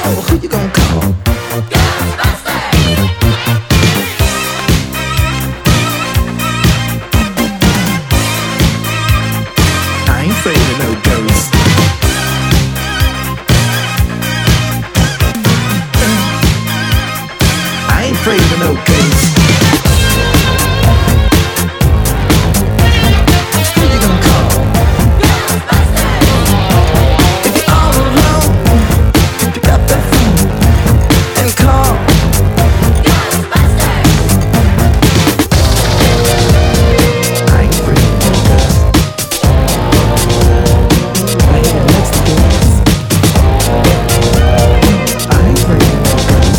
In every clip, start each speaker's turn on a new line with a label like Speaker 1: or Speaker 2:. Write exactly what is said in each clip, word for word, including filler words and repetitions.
Speaker 1: Who you gonna call? I ain't afraid of no ghosts. I ain't afraid of no ghosts. Who you gonna call? If you're all alone, pick up that phone and call. I ain't afraid of no ghosts. Right here next to yours. I ain't afraid of no ghosts.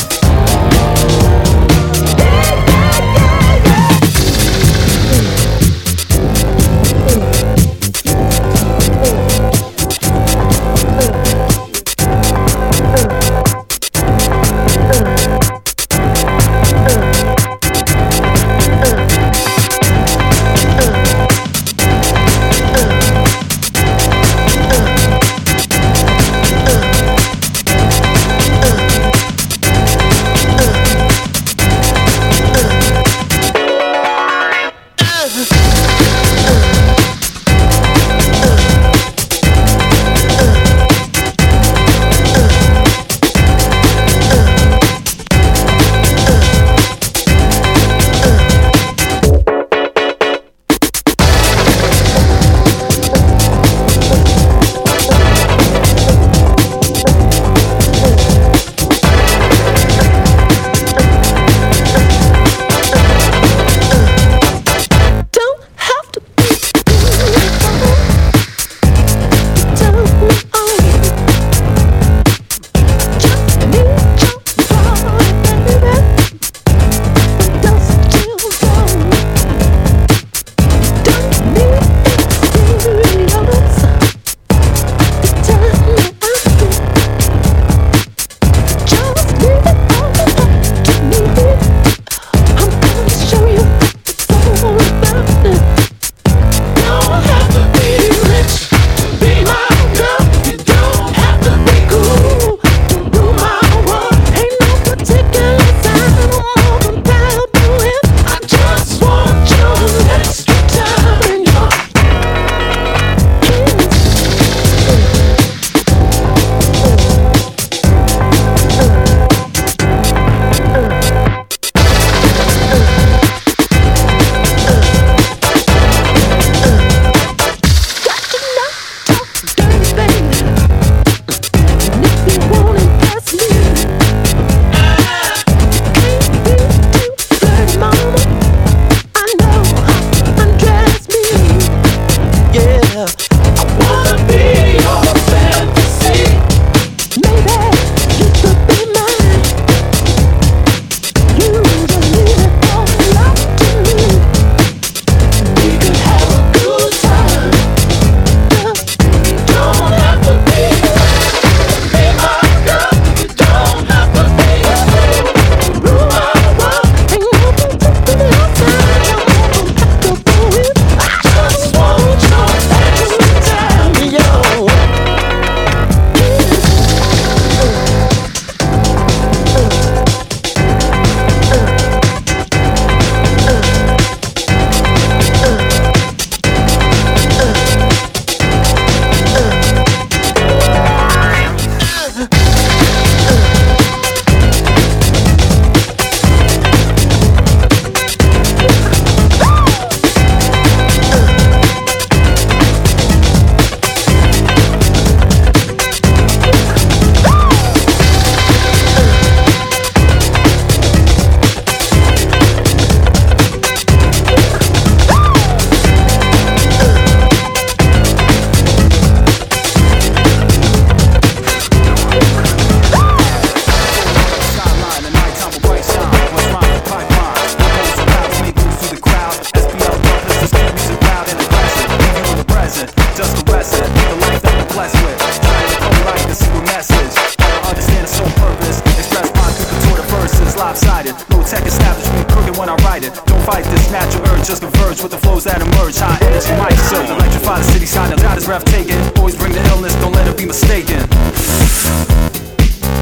Speaker 2: just converge with the flows that emerge. High energy mic surge, electrify the city, sign the dot is breathtaking. Always bring the illness, don't let it be mistaken.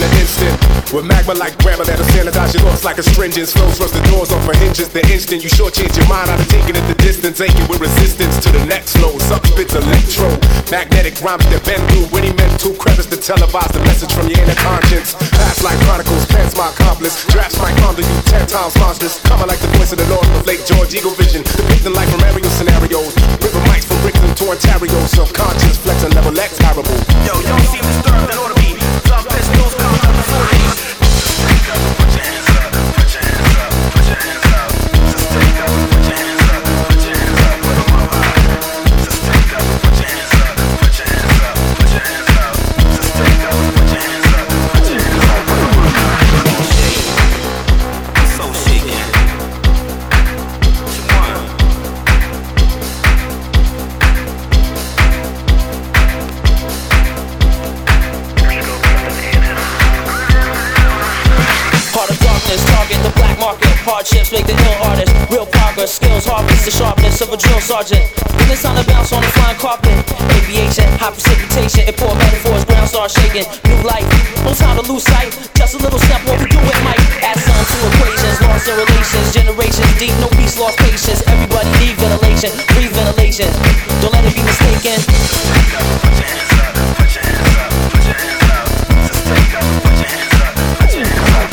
Speaker 3: in an instant. With magma like grammar that'll sanitize your thoughts like astringents. Flows rush the doors off for hinges. The instant you shortchange your mind, I've taken it the distance. Aching with resistance to the next flow. Suck spits electro. Magnetic rhymes that bend through witty mental crevice to televise the message from your inner conscience. Past like chronicles, pants my accomplice. Drafts might ponder you ten times monstrous. Coming like the voice of the Lord of Lake George, Eagle Vision. Depicting life from aerial scenarios. River mics from Brixton to Ontario. Subconscious, flexing level X parable.
Speaker 2: Yo, you don't seem disturbed, that ought to be. Love pistols, come up the forties. Put your hands up, put your hands up, put your hands up. Just take up, put your hands up, put your hands up, put them all up. Just take up, put your hands up, put your hands up, put your hands up. Just take up, put your hands up, put your hands up, put them all up. Shake, I'm so shaking.
Speaker 4: Target the black market, hardships make the ill hardest. Real progress, skills harvest the sharpness of a drill sergeant. When it's time to bounce on the flying carpet, aviation, high precipitation, import metaphors, ground start shaking. New life, no time to lose sight. Just a little step, what we do it might add some to equations, lost in relations, generations deep, no peace, lost patience. Everybody need ventilation, breathe ventilation. Don't let it be mistaken. Put your hands up, put your hands up, put your hands up. Just take up, put your hands up, put your hands up.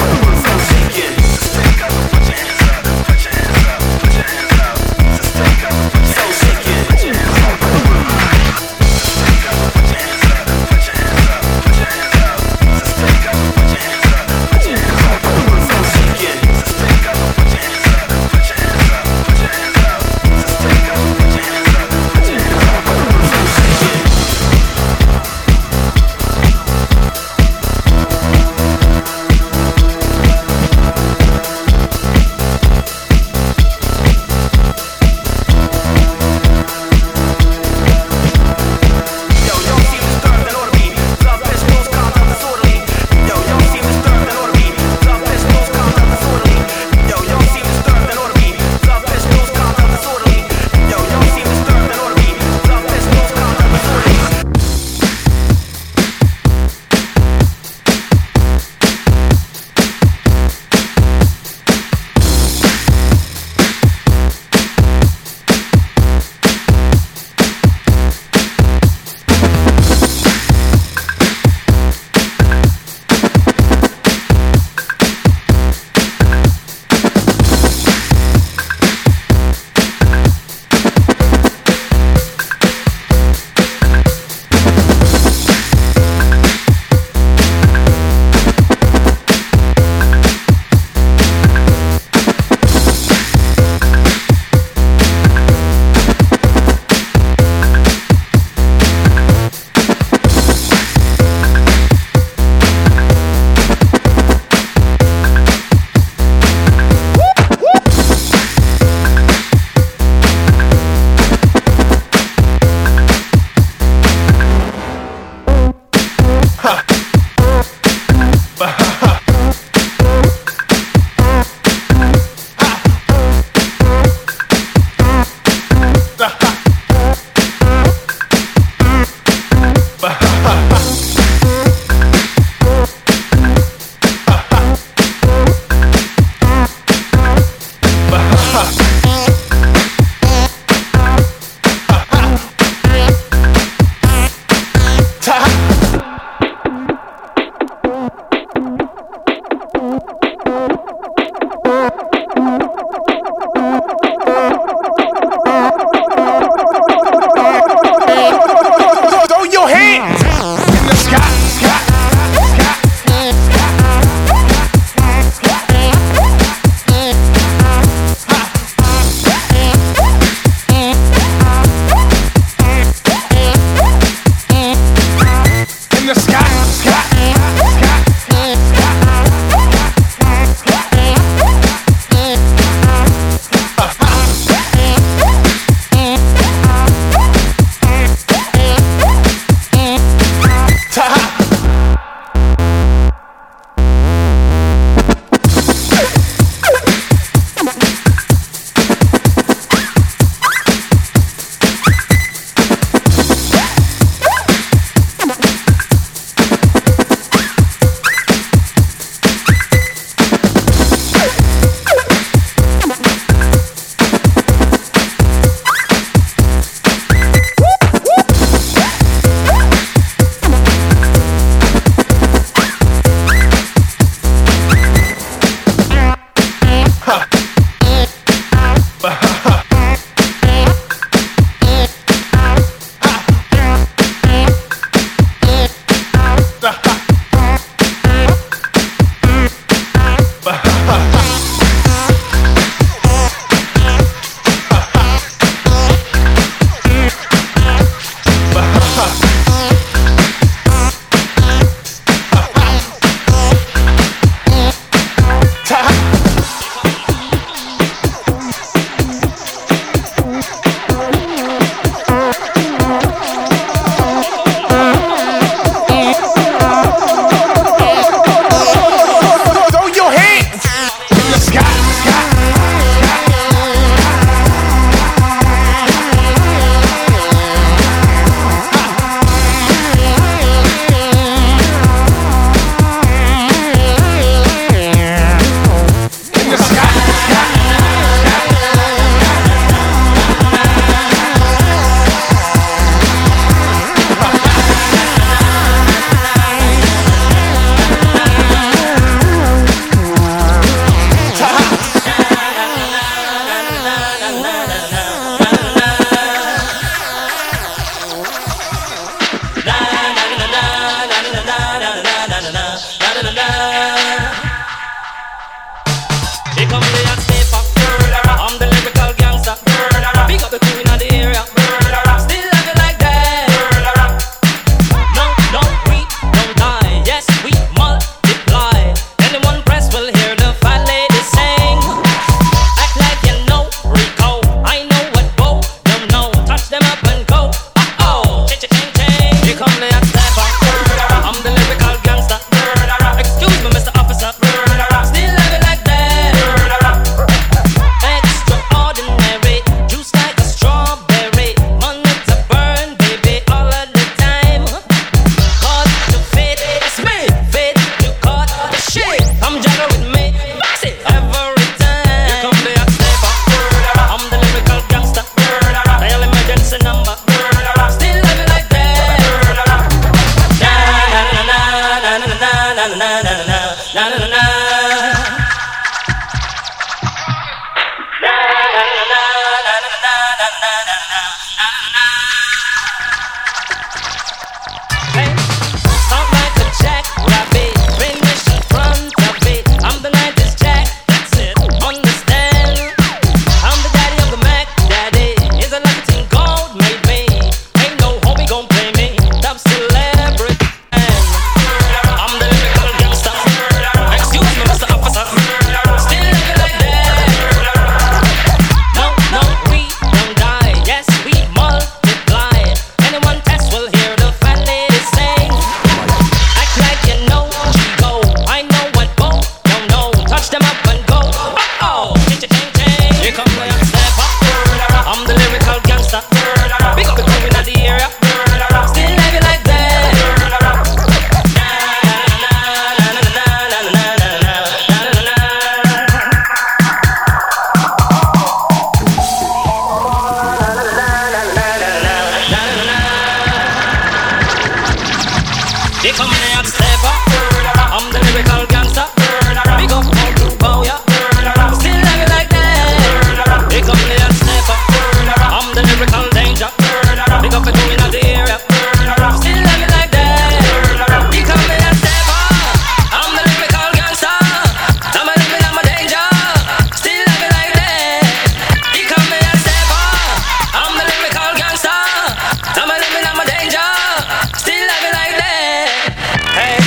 Speaker 4: They come in and step up. I'm the lyrical gangster. Big up all to power, yeah. Still love you like that. They come in and step up. I'm the lyrical danger. Big up for doing out the area. Still love you like that. They come in and step up. I'm the lyrical gangster. I'm a living, I'm a danger. Still love you like that. They come in and step up. I'm the lyrical gangster. I'm a living, I'm a danger. Still love you like that. Hey.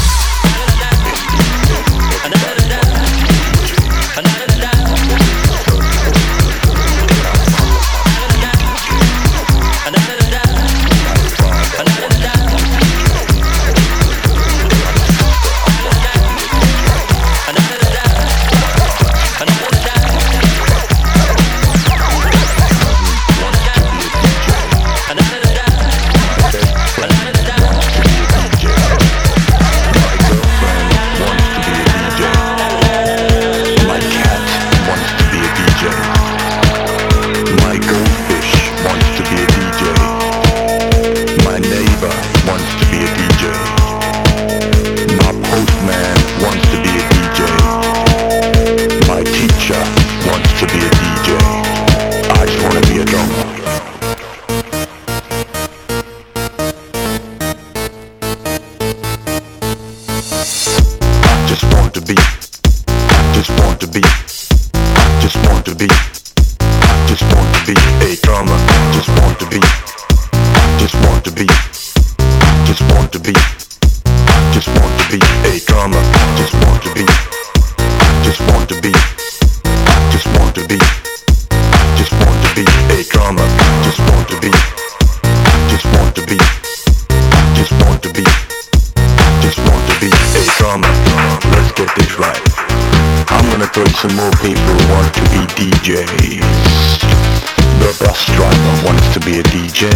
Speaker 5: Some more people want to be D Js. The bus driver wants to be a D J.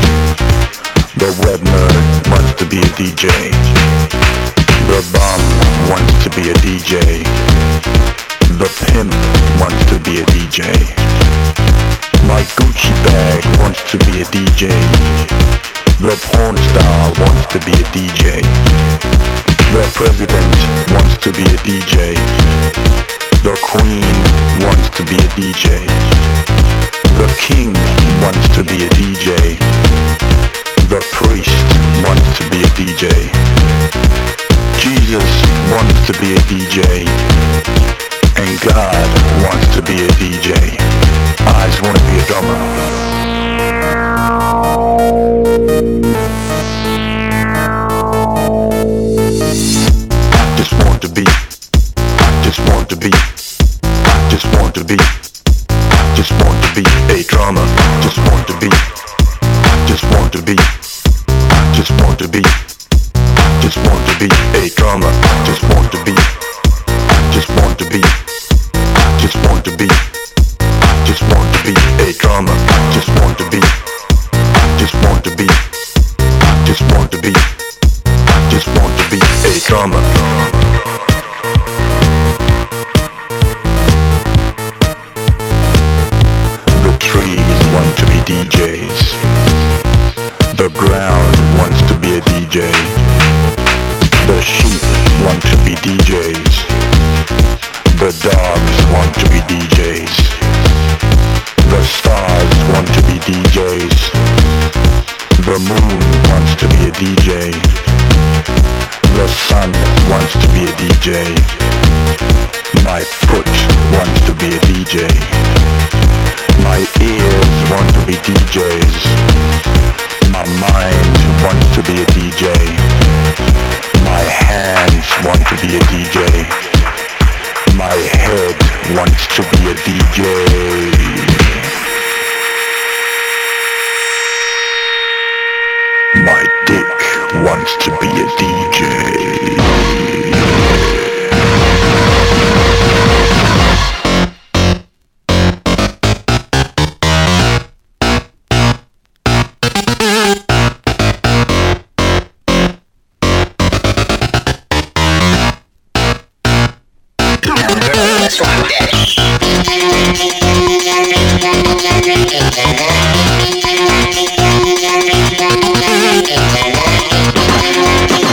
Speaker 5: The web nerd wants to be a D J. The bum wants to be a D J. The pimp wants to be a D J. My Gucci bag wants to be a D J. The porn star wants to be a D J. The president wants to be a D J. The queen wants to be a D J. The king wants to be a D J. The priest wants to be a D J. Jesus wants to be a D J. And God wants to be a D J. I just want to be a drummer. Just want to be. Just want to be. Just want to be. Just want to be a drummer. Just want to be. Just want to be. Just want to be. Just want to be a drummer. Just want to be. Just want to be. Just want to be. Just want to be a drummer. Just want to be. Just want to be. Just want to be. Just want to be a drummer. Want to be D Js. The ground wants to be a D J. The sheep want to be D Js. The dogs want to be D Js. The stars want to be D Js. The moon wants to be a D J. The sun wants to be a D J. My foot wants to be a D J. My ears want to be D Js. My mind wants to be a D J. My hands want to be a D J. My head wants to be a D J. My dick wants to be a D J.
Speaker 1: Thank you.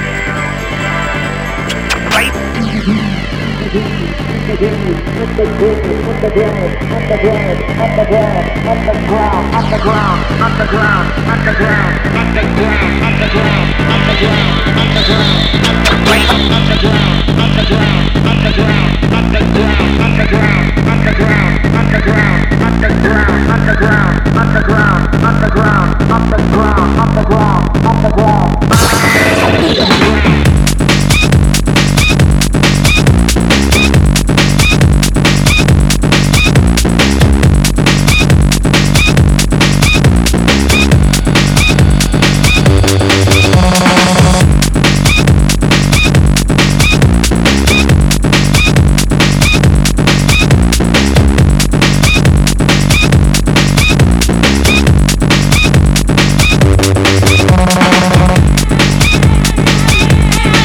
Speaker 6: We'll be right back.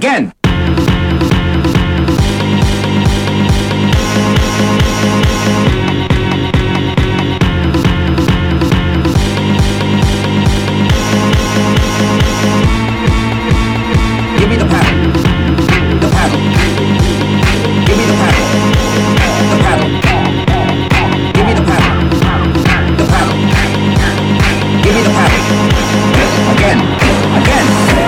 Speaker 6: again. Give me the paddle. The paddle. Give me the paddle. The paddle. Give me the paddle. The paddle. Give me the paddle. Again. Again.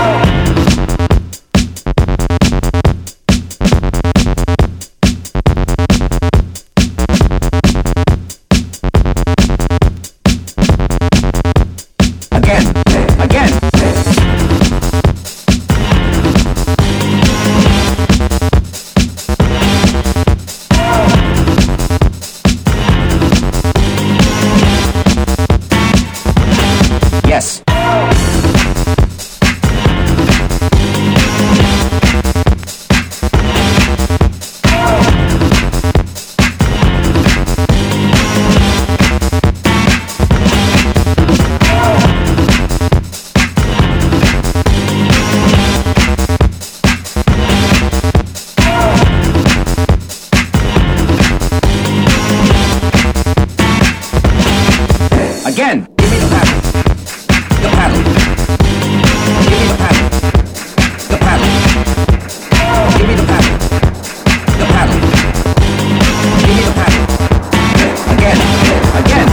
Speaker 6: Yes. Again. Give me the paddle. The paddle. Give me the paddle. The paddle. Give me the paddle. The paddle. Give me the paddle. Again. Again.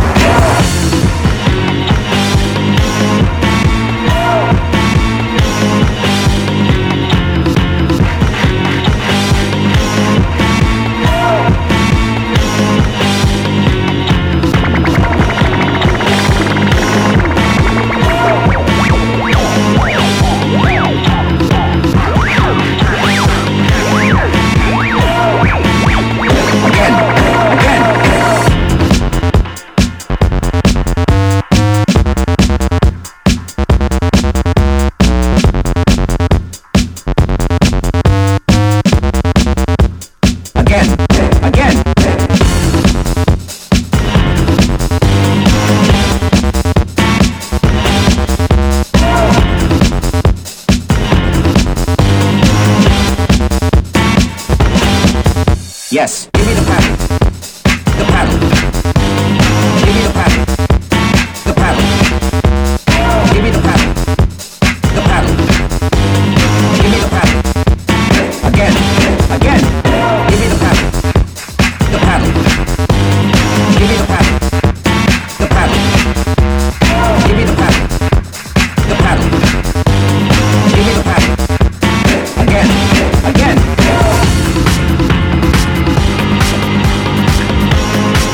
Speaker 6: Yes. Give me the paddle. The paddle. Give me the paddle. The paddle. Give me the paddle. The paddle. Give me the paddle. Again. Again. Give me the paddle. The paddle. Give me the paddle. The paddle. Give me the paddle. The paddle. Give me the paddle. Again. Again.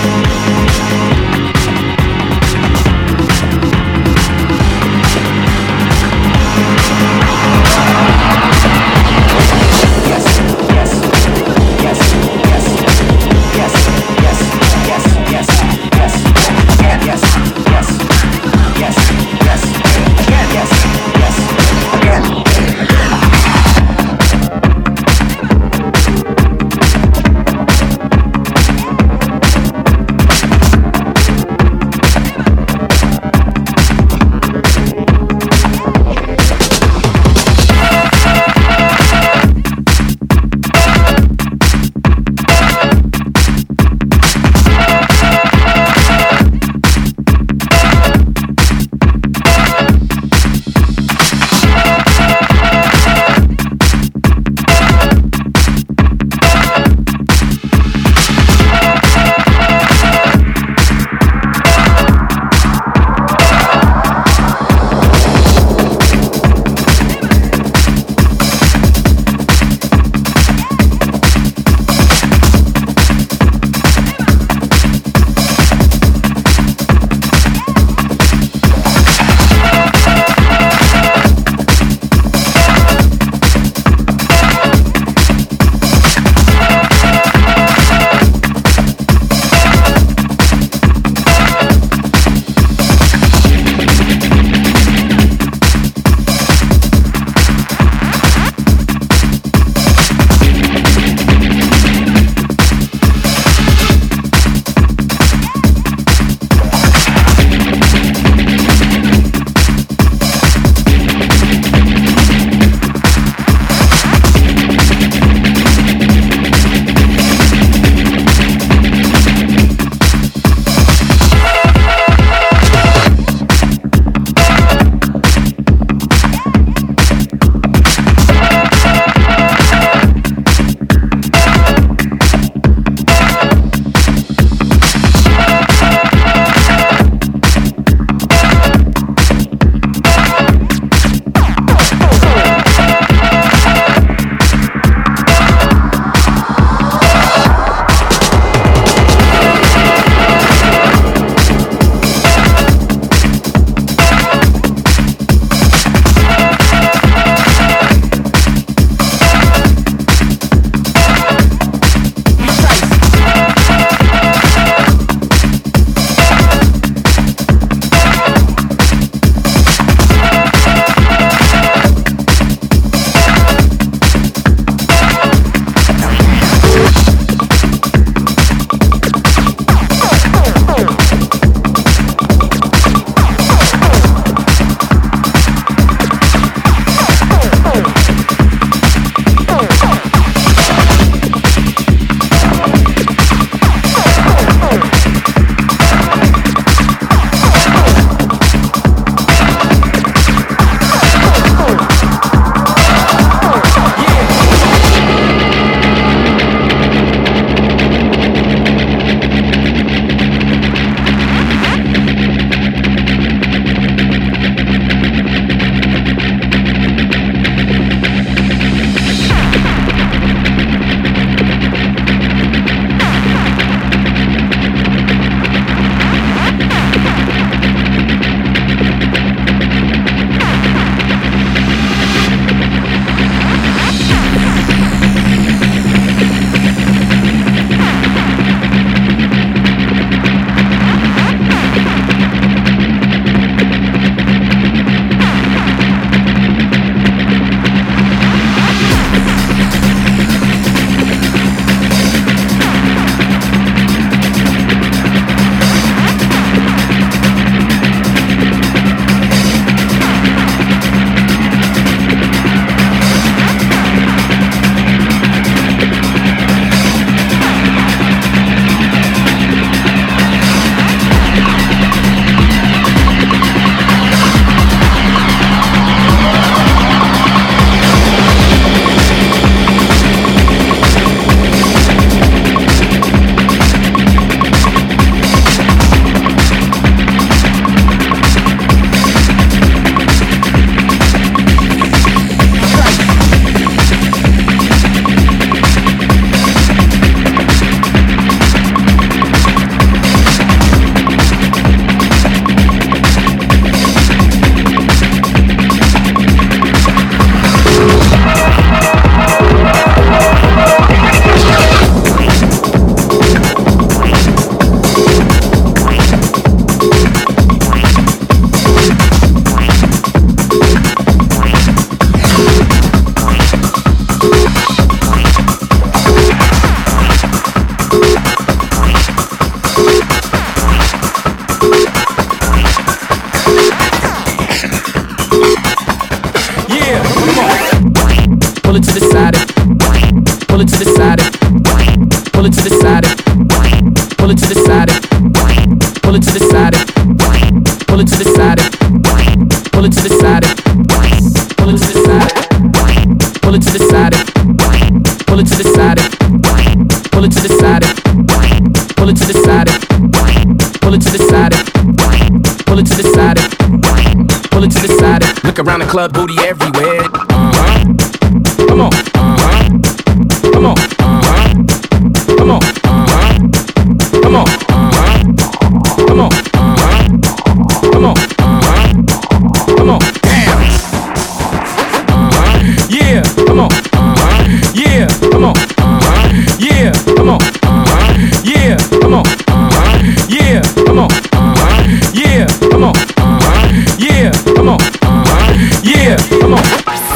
Speaker 6: pull it to the side, pull it to the side, pull it to the side, pull it to the side, pull it to the side, pull it to the side, pull it to the side, pull it to the side, pull it to the side, pull it to the side, pull it to the side, pull it to the side, pull it to the side, pull it to the side. Look around the club, booty everywhere. Uh huh. Come on. Uh huh. Come on. Uh huh. Come on. Uh huh. Come on. Uh huh. Come on. Uh huh. Come on. Uh huh. Come on. Damn. Uh huh. Yeah. Come on. Uh huh. Yeah. Come on. Uh huh. Yeah. Come on. Uh huh. Yeah. Come on. Uh huh. Yeah. Come on. Uh huh. Yeah. Come on. Uh huh. Yeah. Come on. Uh huh. Yeah. Come on.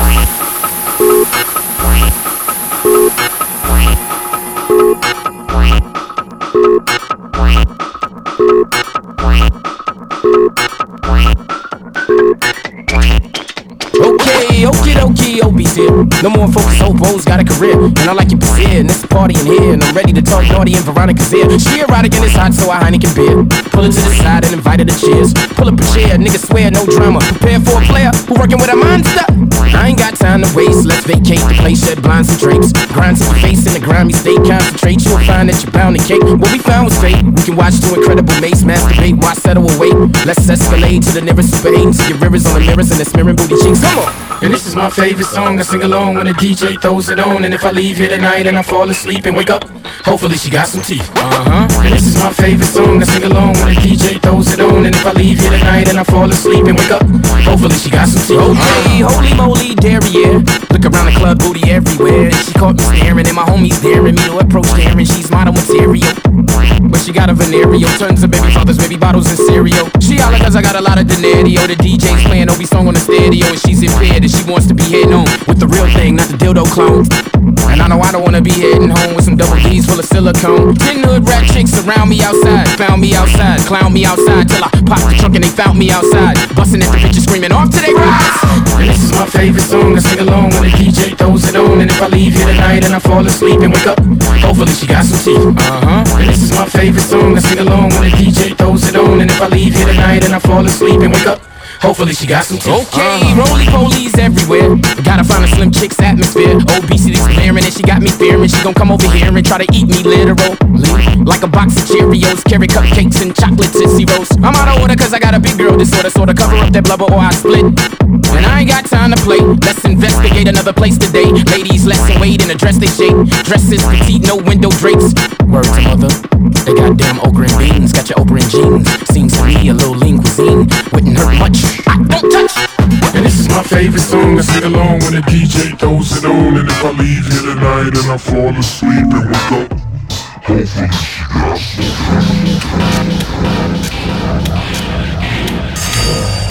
Speaker 6: Okay, okie dokie, Opie's here. No more focus, Opo's got a career. And I like your position, it's a party in here. And I'm ready to talk naughty and Veronica's here. She erotic and it's hot, so I Heineken beer. Pull it to the side and invite her to cheers. Pull up a chair, niggas swear, no drama. Prepare for a player who working with a monster. I ain't got time to waste, let's vacate the place, shed blinds and drapes. Grind to your face in the grimy state, concentrate. You'll find that you're bound to cake. What we found was fate. We can watch two incredible mates masturbate. Why settle a wait? Let's escalate to the nearest super eight. See your rivers on the mirrors and the smearing booty cheeks. Come on! And this is my favorite song, I sing along when the D J throws it on. And if I leave here tonight and I fall asleep and wake up, hopefully she got some teeth. Uh-huh. And this is my favorite song, I sing along when the D J throws it on. And if I leave here tonight and I fall asleep and wake up, hopefully she got some teeth. Okay, holy moly, derriere. Look around the club, booty everywhere. She caught me staring and my homies daring me to approach there. And she's model material, but she got a venereal. Tons of baby fathers, baby bottles and cereal. She holla cause I got a lot of denario. The D J's playing Obi song on the stereo. And she's impaired and she wants to be hitting on with the real thing, not the dildo clone. And I know I don't wanna be heading home with some double D's full of silicone. Ten hood rat chicks around me outside, found me outside, clown me outside till I popped the trunk and they found me outside, busting at the bitches screaming off to they rise. And this is my favorite song, I sing along when the D J throws it on. And if I leave here tonight and I fall asleep and wake up, hopefully she got some teeth. Uh-huh. And this is my favorite song, I sing along when the D J throws it on. And if I leave here tonight and I fall asleep and wake up, hopefully she got some teeth. Okay, uh-huh. Roly polies everywhere. Gotta find a slim chick's atmosphere. Obesity's glaring and she got me fearing she gon' come over here and try to eat me literally. Like a box of Cheerios, carry cupcakes and chocolate Tootsie Rolls. I'm out of order cause I got a big girl disorder. Sorta cover up that blubber or I split. And I ain't got time to play. Let's investigate another place today. Ladies, let's wait and address they shape. Dresses petite, no window drapes. Word to mother, they goddamn okra and beans. Got your okra and jeans. Seems to me a little lean cuisine wouldn't hurt much. I don't touch.
Speaker 7: And this is my favorite song, I sing along when the D J throws it on. And if I leave here tonight and I fall asleep and wake up, hopefully she got some.